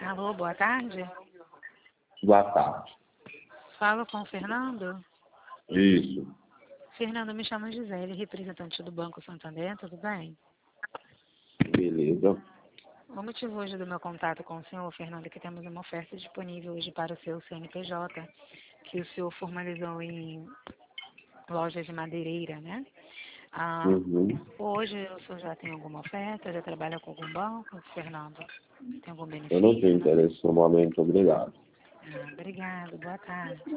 Alô, boa tarde. Boa tarde. Falo com o Fernando. Isso. Fernando, me chamo Gisele, representante do Banco Santander, tudo bem? Beleza. O motivo hoje do meu contato com o senhor, Fernando, é que temos uma oferta disponível hoje para o seu CNPJ, que o senhor formalizou em lojas de madeireira, né? Hoje o senhor já tem alguma oferta? Já trabalha com algum banco, Fernando? Tem algum benefício? Eu não tenho interesse no momento, obrigado. Obrigado, boa tarde.